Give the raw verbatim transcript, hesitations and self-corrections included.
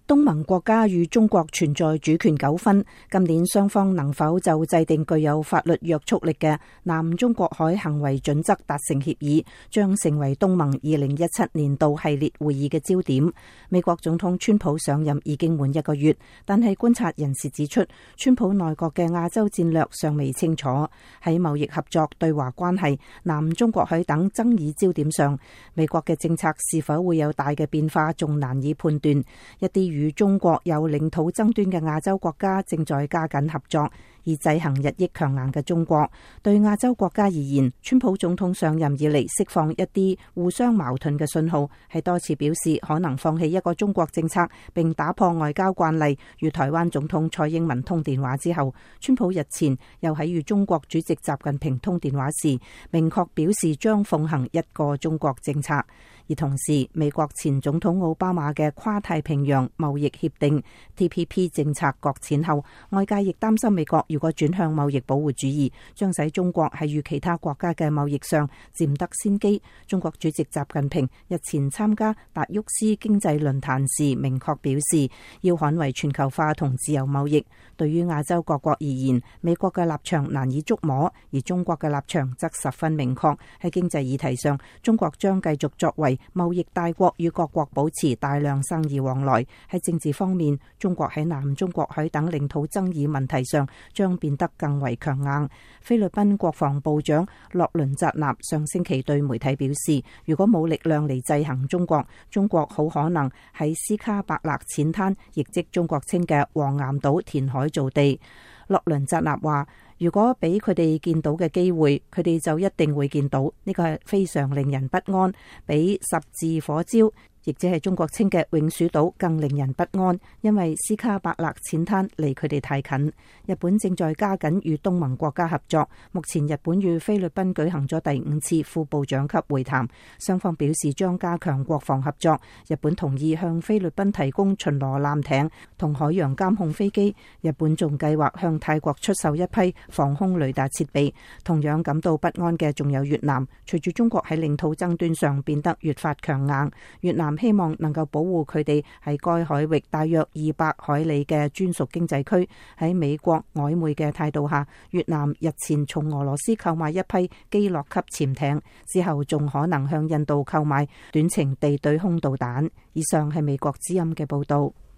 東盟國家與中國存在主權糾紛，今年雙方能否就制定具有法律約束力嘅南中國海行為準則達成協議，將成為東盟二零一七年度系列會議嘅焦點。美國總統川普上任已經滿一個月，但係觀察人士指出，川普內閣嘅亞洲戰略尚未清楚。喺貿易合作、對華關係、南中國海等爭議焦點上，美國嘅政策是否會有大嘅變化，仲難以判斷。一啲與中國有領土爭端嘅亞洲國家正在加緊合作，以制衡日益強硬嘅中國。對亞洲國家而言，川普總統上任以嚟釋放一啲互相矛盾嘅信號，係多次表示可能放棄一個中國政策，並打破外交慣例。與台灣總統蔡英文通電話之後，川普日前又喺與中國主席習近平通電話時，明確表示將奉行一個中國政策。而同時，美國前總統奧巴馬嘅跨太平洋貿易協定 T P P 政策擱淺後，外界亦擔心美國如果轉向貿易保護主義，將使中國喺與其他國家嘅貿易上佔得先機。中國主席習近平日前參加達沃斯經濟論壇時，明確表示要捍衛全球化同自由貿易。對於亞洲各國而言，美國嘅立場難以捉摸，而中國嘅立場則十分明確。喺經濟議題上，中國將繼續作為貿易大國，與各國保持大量生意往來。喺政治方面，中國喺南中國海等領土爭議問題上將變得更為強硬。菲律賓國防部長洛倫扎納上星期對媒體表示，如果冇力量嚟制衡中國，中國好可能喺斯卡伯勒淺灘，亦即中國稱嘅黃岩島填海造地。洛倫扎納話，如果俾佢哋見到嘅機會，佢哋就一定會見到。呢個係非常令人不安，比十字火礁，亦即係中國稱嘅永暑島更令人不安，因為斯卡伯勒淺灘離佢哋太近。日本正在加緊與東盟國家合作，目前日本與菲律賓舉行咗第五次副部長級會談，雙方表示將加強國防合作。日本同意向菲律賓提供巡邏艦艇同海洋監控飛機，日本仲計劃向泰國出售一批防空雷達設備。同樣感到不安嘅仲有越南，隨住中國喺領土爭端上變得越發強硬，越南希望能夠保護佢哋喺該海域大約二百海里嘅專屬經濟區。喺美國曖昧嘅態度下，越南日前從俄羅斯購買一批基洛級潛艇，之後仲可能向印度購買短程地對空導彈。以上係美國之音嘅報道。